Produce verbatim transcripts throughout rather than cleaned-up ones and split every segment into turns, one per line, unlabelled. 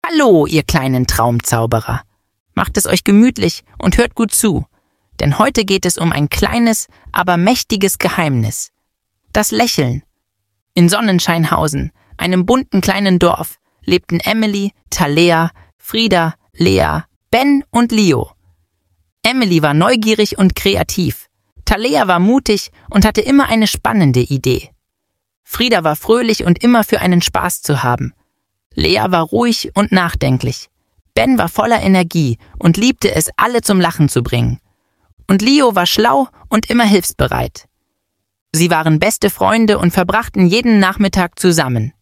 Hallo, ihr kleinen Traumzauberer. Macht es euch gemütlich und hört gut zu, denn heute geht es um ein kleines, aber mächtiges Geheimnis. Das Lächeln. In Sonnenscheinhausen, einem bunten kleinen Dorf, lebten Emily, Thalea, Frieda, Lea, Ben und Leo. Emily war neugierig und kreativ. Thalea war mutig und hatte immer eine spannende Idee. Frieda war fröhlich und immer für einen Spaß zu haben. Lea war ruhig und nachdenklich. Ben war voller Energie und liebte es, alle zum Lachen zu bringen. Und Leo war schlau und immer hilfsbereit. Sie waren beste Freunde und verbrachten jeden Nachmittag zusammen.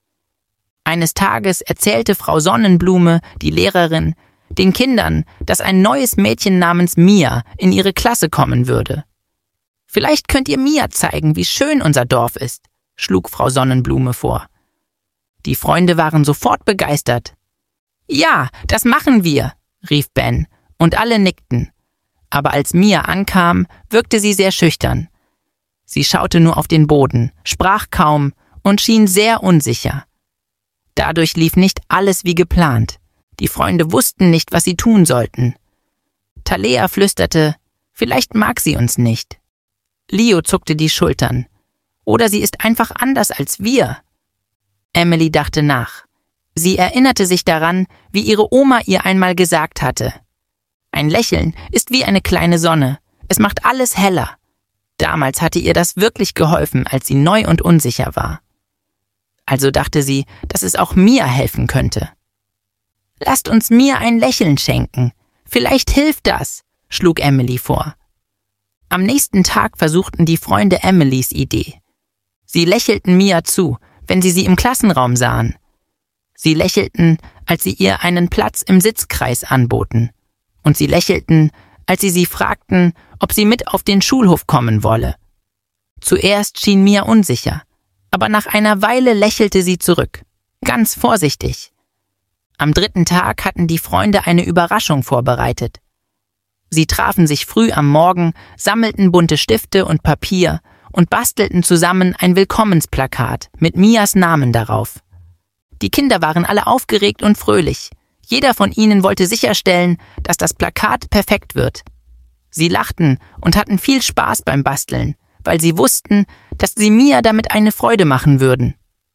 Eines Tages erzählte Frau Sonnenblume, die Lehrerin, den Kindern, dass ein neues Mädchen namens Mia in ihre Klasse kommen würde. »Vielleicht könnt ihr Mia zeigen, wie schön unser Dorf ist«, schlug Frau Sonnenblume vor. Die Freunde waren sofort begeistert. »Ja, das machen wir«, rief Ben, und alle nickten. Aber als Mia ankam, wirkte sie sehr schüchtern. Sie schaute nur auf den Boden, sprach kaum und schien sehr unsicher. Dadurch lief nicht alles wie geplant. Die Freunde wussten nicht, was sie tun sollten. Thalea flüsterte, »Vielleicht mag sie uns nicht.« Leo zuckte die Schultern. »Oder sie ist einfach anders als wir.« Emily dachte nach. Sie erinnerte sich daran, wie ihre Oma ihr einmal gesagt hatte. Ein Lächeln ist wie eine kleine Sonne. Es macht alles heller. Damals hatte ihr das wirklich geholfen, als sie neu und unsicher war. Also dachte sie, dass es auch Mia helfen könnte. »Lasst uns Mia ein Lächeln schenken. Vielleicht hilft das«, schlug Emily vor. Am nächsten Tag versuchten die Freunde Emilys Idee. Sie lächelten Mia zu, wenn sie sie im Klassenraum sahen. Sie lächelten, als sie ihr einen Platz im Sitzkreis anboten. Und sie lächelten, als sie sie fragten, ob sie mit auf den Schulhof kommen wolle. Zuerst schien Mia unsicher, aber nach einer Weile lächelte sie zurück, ganz vorsichtig. Am dritten Tag hatten die Freunde eine Überraschung vorbereitet. Sie trafen sich früh am Morgen, sammelten bunte Stifte und Papier und bastelten zusammen ein Willkommensplakat mit Mias Namen darauf. Die Kinder waren alle aufgeregt und fröhlich. Jeder von ihnen wollte sicherstellen, dass das Plakat perfekt wird. Sie lachten und hatten viel Spaß beim Basteln, weil sie wussten, dass sie Mia damit eine Freude machen würden.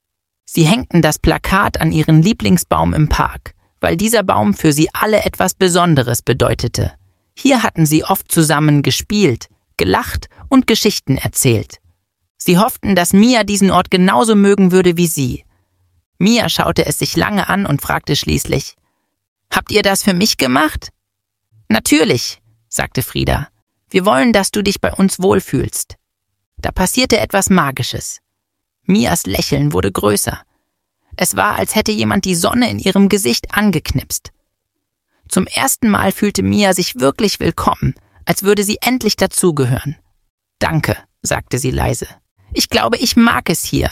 Sie hängten das Plakat an ihren Lieblingsbaum im Park, weil dieser Baum für sie alle etwas Besonderes bedeutete. Hier hatten sie oft zusammen gespielt, gelacht und Geschichten erzählt. Sie hofften, dass Mia diesen Ort genauso mögen würde wie sie. Mia schaute es sich lange an und fragte schließlich, »Habt ihr das für mich gemacht?« »Natürlich«, sagte Frieda. »Wir wollen, dass du dich bei uns wohlfühlst.« Da passierte etwas Magisches. Mias Lächeln wurde größer. Es war, als hätte jemand die Sonne in ihrem Gesicht angeknipst. Zum ersten Mal fühlte Mia sich wirklich willkommen, als würde sie endlich dazugehören. »Danke«, sagte sie leise. »Ich glaube, ich mag es hier.«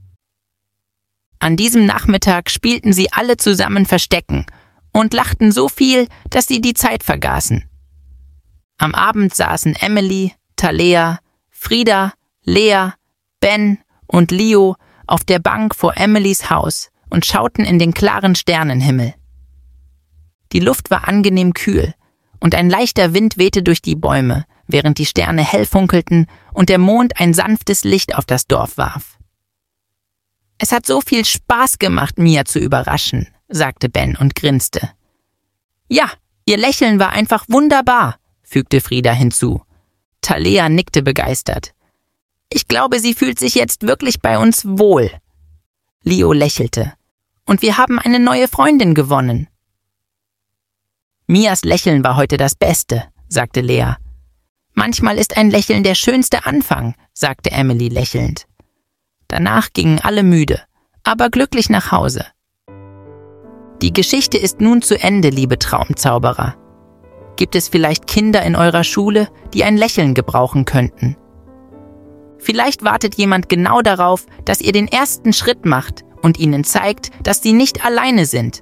An diesem Nachmittag spielten sie alle zusammen Verstecken und lachten so viel, dass sie die Zeit vergaßen. Am Abend saßen Emily, Thalea, Frieda, Lea, Ben und Leo auf der Bank vor Emilys Haus und schauten in den klaren Sternenhimmel. Die Luft war angenehm kühl und ein leichter Wind wehte durch die Bäume, während die Sterne hell funkelten und der Mond ein sanftes Licht auf das Dorf warf. »Es hat so viel Spaß gemacht, Mia zu überraschen«, sagte Ben und grinste. »Ja, ihr Lächeln war einfach wunderbar«, fügte Frieda hinzu. Thalea nickte begeistert. »Ich glaube, sie fühlt sich jetzt wirklich bei uns wohl.« Leo lächelte. »Und wir haben eine neue Freundin gewonnen.« »Mias Lächeln war heute das Beste«, sagte Lea. »Manchmal ist ein Lächeln der schönste Anfang«, sagte Emily lächelnd. Danach gingen alle müde, aber glücklich nach Hause. Die Geschichte ist nun zu Ende, liebe Traumzauberer. Gibt es vielleicht Kinder in eurer Schule, die ein Lächeln gebrauchen könnten? Vielleicht wartet jemand genau darauf, dass ihr den ersten Schritt macht und ihnen zeigt, dass sie nicht alleine sind.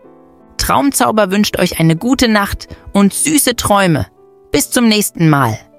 Traumzauber wünscht euch eine gute Nacht und süße Träume. Bis zum nächsten Mal.